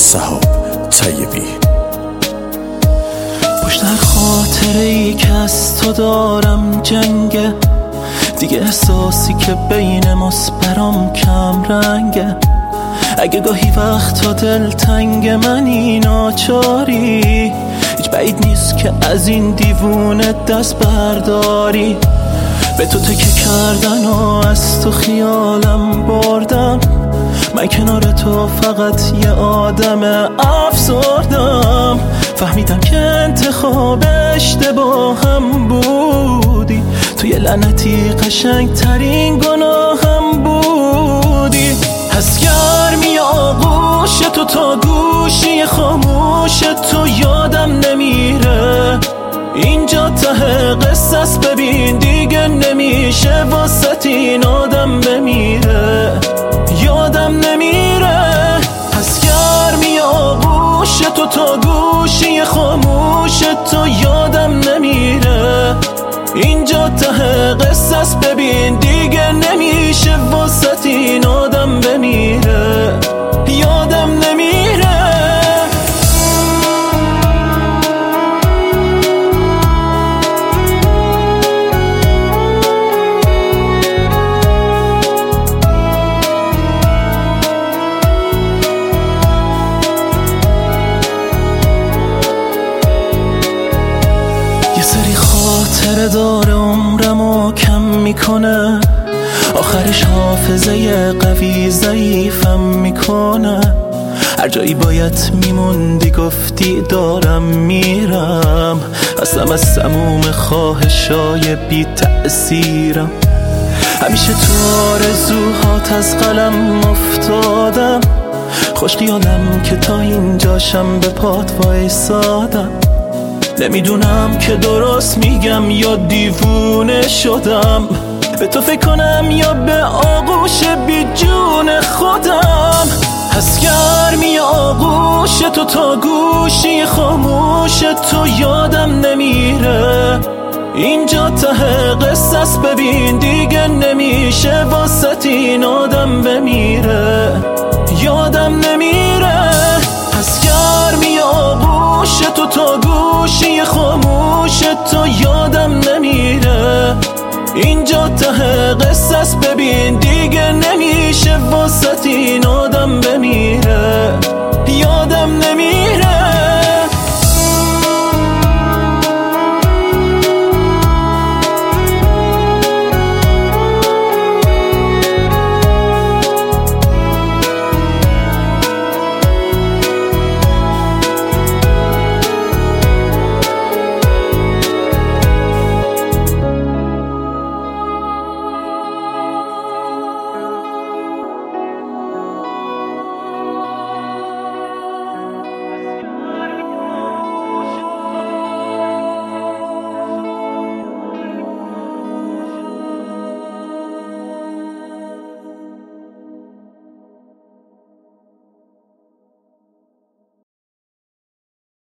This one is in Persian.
سهاب طیبی. پشت هر خاطره ای که از تو دارم جنگه، دیگه احساسی که بین ماست برام کم رنگه. اگه گاهی وقتا دل تنگ منی ناچاری، هیچ بعید نیست که از این دیوونه دست برداری. به تو تکه کردن و از تو خیالم بردم، من کنار تو فقط یه آدم افسردم. فهمیدم که انتخاب اشتباهم بودی، تو یه لعنتی قشنگ ترین گناهم بودی. از گرمی آغوش تو تا گوشی خاموش تو یادم نمیره، اینجا ته قصه است ببین دیگه نمیشه واسه این آدم بمیره، یادم نمیره. از گرمی آغوش تو تا گوشی خاموش تو یادم نمیره، اینجا ته قصه است ببین دیگه نمیشه واسه این آدم بمیره، یادم نمیره. یه سری خاطره داره عمرمو کم میکنه، آخرش حافظه قوی ضعیفم میکنه. هر جایی باید میموندی گفتی دارم میرم، اصلا از سموم خواهشای بی تأثیرم. همیشه تو آرزوهات از قلم افتادم، خوش خیالم که تا اینجاشم به پات وایسادم. نمیدونم که درست میگم یا دیوونه شدم، به تو فکر کنم یا به آغوش بی جون خودم. از گرمی آغوش تو تا گوشی خاموش تو یادم نمیره، اینجا ته قصه است ببین دیگه نمیشه واسه این آدم بمیره، یادم نمیره. از گرمی آغوش تو تا گوشی خاموش تو یادم نمیره، اینجا ته قصه است ببین دیگه نمیشه واسه این آدم بمیره، یادم نمیره.